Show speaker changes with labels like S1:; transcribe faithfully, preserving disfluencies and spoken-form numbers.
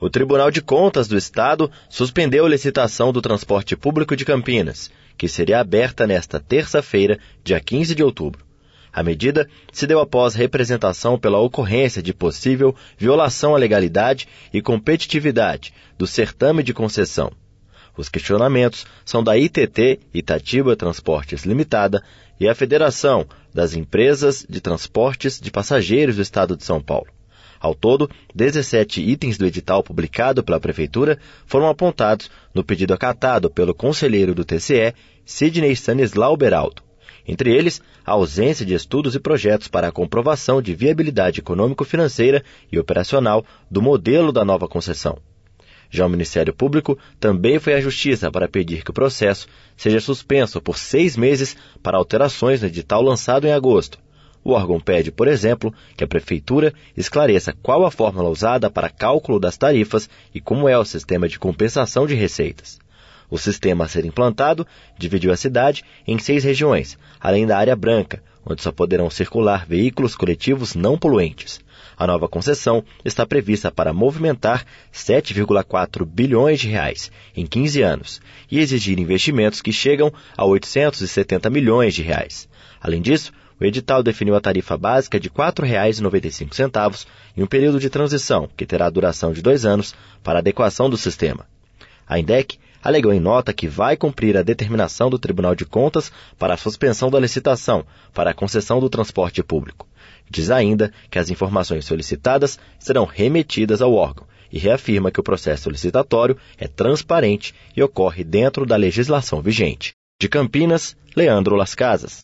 S1: O Tribunal de Contas do Estado suspendeu a licitação do transporte público de Campinas, que seria aberta nesta terça-feira, dia quinze de outubro. A medida se deu após representação pela ocorrência de possível violação à legalidade e competitividade do certame de concessão. Os questionamentos são da I T T, Itatiba Transportes Limitada, e a Federação das Empresas de Transportes de Passageiros do Estado de São Paulo. Ao todo, dezessete itens do edital publicado pela Prefeitura foram apontados no pedido acatado pelo conselheiro do T C E, Sidney Stanislau Beraldo. Entre eles, a ausência de estudos e projetos para a comprovação de viabilidade econômico-financeira e operacional do modelo da nova concessão. Já o Ministério Público também foi à Justiça para pedir que o processo seja suspenso por seis meses para alterações no edital lançado em agosto. O órgão pede, por exemplo, que a Prefeitura esclareça qual a fórmula usada para cálculo das tarifas e como é o sistema de compensação de receitas. O sistema a ser implantado dividiu a cidade em seis regiões, além da área branca, onde só poderão circular veículos coletivos não poluentes. A nova concessão está prevista para movimentar sete vírgula quatro bilhões de reais em quinze anos e exigir investimentos que chegam a oitocentos e setenta milhões de reais. Além disso, o edital definiu a tarifa básica de quatro reais e noventa e cinco centavos em um período de transição, que terá duração de dois anos, para adequação do sistema. A INDEC alegou em nota que vai cumprir a determinação do Tribunal de Contas para a suspensão da licitação para a concessão do transporte público. Diz ainda que as informações solicitadas serão remetidas ao órgão e reafirma que o processo licitatório é transparente e ocorre dentro da legislação vigente. De Campinas, Leandro Las Casas.